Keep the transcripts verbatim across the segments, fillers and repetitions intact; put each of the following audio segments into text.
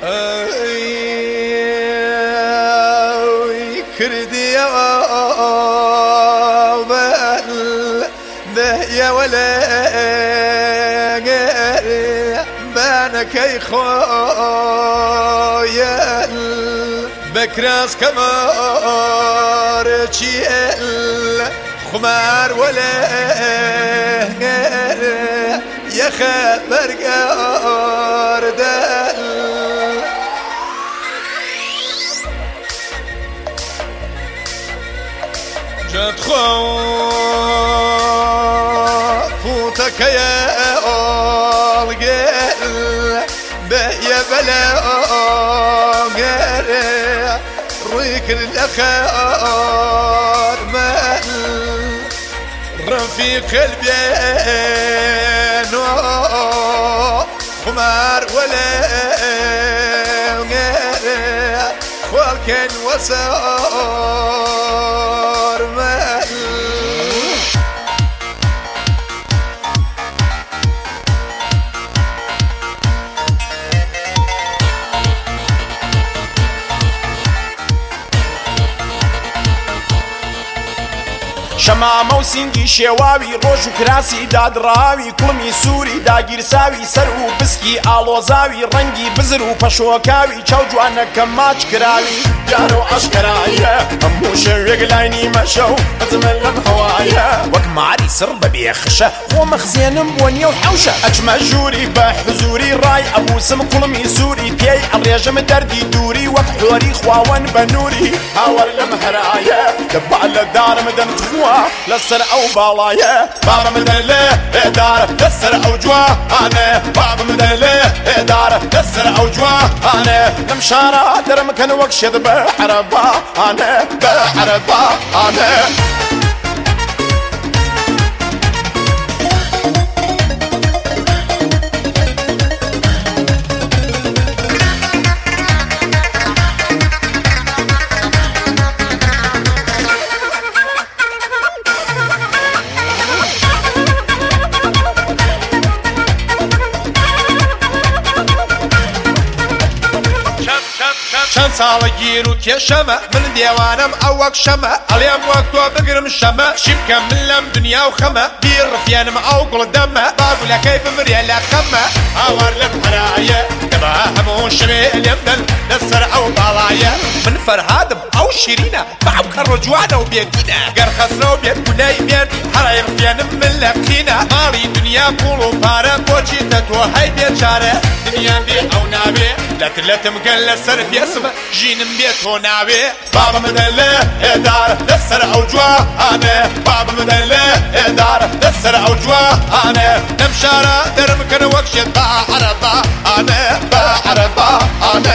كردي يا ولا بانك يا خويا بكراس كمار تشيل خمار ولا يا خبر قاردل جد خوفوتك يا القل بيا بلا قرع ريك الأخار مال رفيق البيان خمار ولا قرع خالكن وسار مال شەمامە و سینگی شێواوی ڕۆژ و کراسی دادڕاوی کوڵمی سووری داگیرساوی سەر و بسکی ئاڵۆزاوی ڕەنگی بزر و پەشۆکاوی چاو جوانەکە ماچ کراوی دیار و ئەشکرایە هەموو شەوێک لای نیمە شەو حەزمە لەم هەوایە وەک ماری سڕ بەبێ خشە خۆمە خزێنم بۆ نێو حەوشە ئەچمە ژووری بە حزوری ڕای ئەبوسم کوڵمی سووری پێی ئەڕێژم دەردی دووری وەک حۆری خواوەن بە نووری هاوەر لەم هەرایە دەبا لە دارم دەمتخوا لەسەر ئەو باڵایە بابم دەر لێ ئێدارە لەسەر ئەو جوانە بابم دەر لێ ئێدارە لەسەر ئەو جوانە لەم شارە دەرمکەن وەک شێت بە عەرەبانە بە عەرەبانە چەند ساڵە گیر و کێشەمە من دێوانم ئەو وەک شەمە ئەڵێم وەک تۆ بگرم شەمە شی بکەم من لەم دنیا و خەمە بیڕفێنم ئەو گوڵدەمە باگولەکەی بمرێ لە خەمە ئاوار لەم هەرایە دەبا هەموو شوێ لێم دەن لەسەر ئەو باڵایە من فەرهادم ئەو شیرینە بەعەو کەڕۆ جوانە و بێدینە گەر خەسرە و بێت گولەی مێردی هەڕێ ڕفێنم من لە قینە ماڵی دنیا پوڵ و پارە بۆچیتە تۆ هەی بێچارە دنیا بێ ئەو نابێ لەتر لەتم گەل لەسەر پێسمە ژینم بێت تۆ ناوێ بابم دەر لێ ئێدارە لەسەر ئەو جوانە بابم دەر لێ ئێدارە لەسەر ئەو جوانە لەم شارە دەرمکەن وەک شێت بە عەرەبانە بە عەرەبانە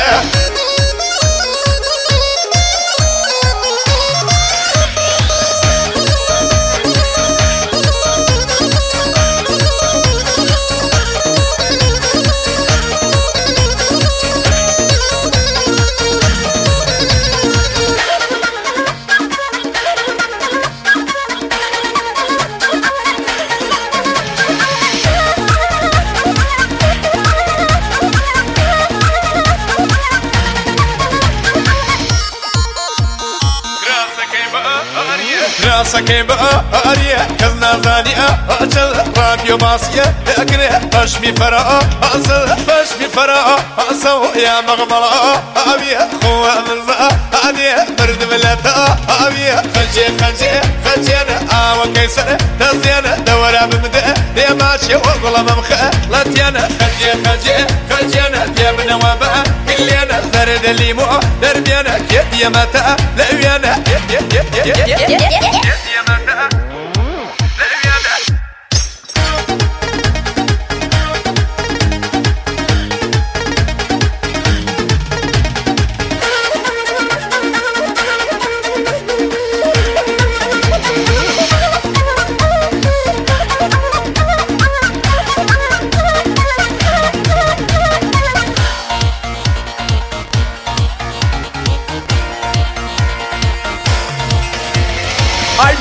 راسەکەی بە ئاریە کەس نازانی ئاچەڵ ڕادیۆ باسیە دەکرێ پەشمی فەرە ئاسە پەشمی فەرە ئاسە و یا مەغمەڵە ئاویە خۆوە مرزە ئانیە مردم لە تا ئاویە خەنجێ خەنجێ خەنجێنە ئاوەکەی سەرە دەزێنە دەوەرە بمدە دێماچێ وە گوڵەمەم خەڵەتیانە خەنجێ خەنجێ خەنجێنە دێبنەوە بە گلێنە زەردە لیمۆ دەربێنە کێ دیەمەتە لەوێنە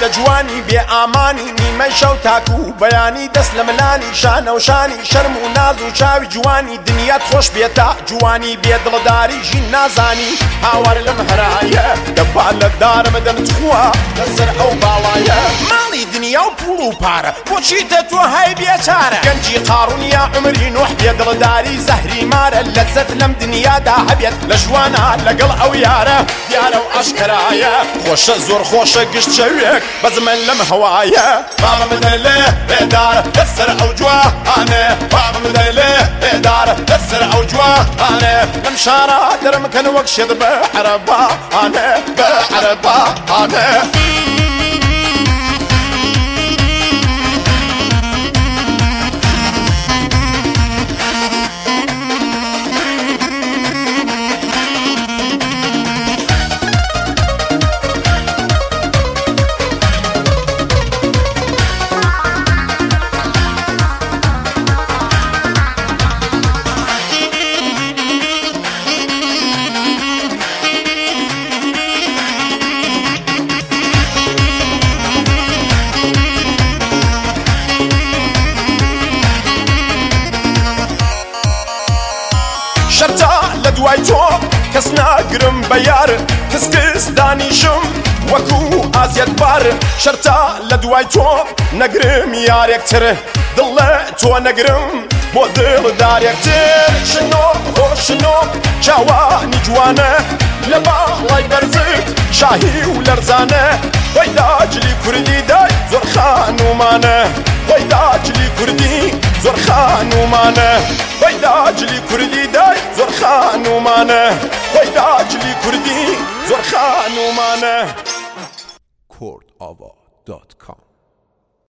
لە جوانی بێ ئامانی نیمەی شەو تاکو و بەیانی دەست لە ملانی شانە و شانی شەرم و ناز و چاوی جوانی دنیات خۆش بێتە جوانی بێ دڵداری ژین نازانی هاوار لەم هەرایە دەبا لە دارم دەمتخوا لەسەر ئەو باڵایە ماڵی دنیا و پوڵ و پارە بۆچی دە تۆ هەی بێچارە گەنجی قاڕونیا عمری نوح بێ دڵداری زەهری مارە لەزەت لەم دنیادا هەبێت لە ژوانە لەگەڵ ئەو یارە دیارە و ئاشکرایە خۆشە زۆر خۆشە گشت شەوێک بەزمن لەم هەوایە بابە بدەلێ بێدارە لەسەر ئەو جوانە بابە بدەلێ بێدارە لەسەر ئەو جوانە لەم شارە دەرمکەن وەک شێت بە عەرەبانە بە عەرەبانە شەرتا لە دوای تۆ کەس ناگرم بە یار کەسکس دانیشم وەکو ئازیەت بار شەرتا لە دوای تۆ نەگرم یارێکتر دڵ لە تۆ نەگرم بۆ دڵدارێکتر شنۆ هۆ شنۆ چاوانی جوانە لە باڵای بەرزت شاهی و لەرزانە خۆی داجلی کوردی دای زۆر خانومانە خۆی داجلی کوردی زۆر خانومانە خۆی داجلی کوردی دای زۆر خانومانە خۆی داجلی کوردی زۆر خانومانە کورد ئاوا دات کام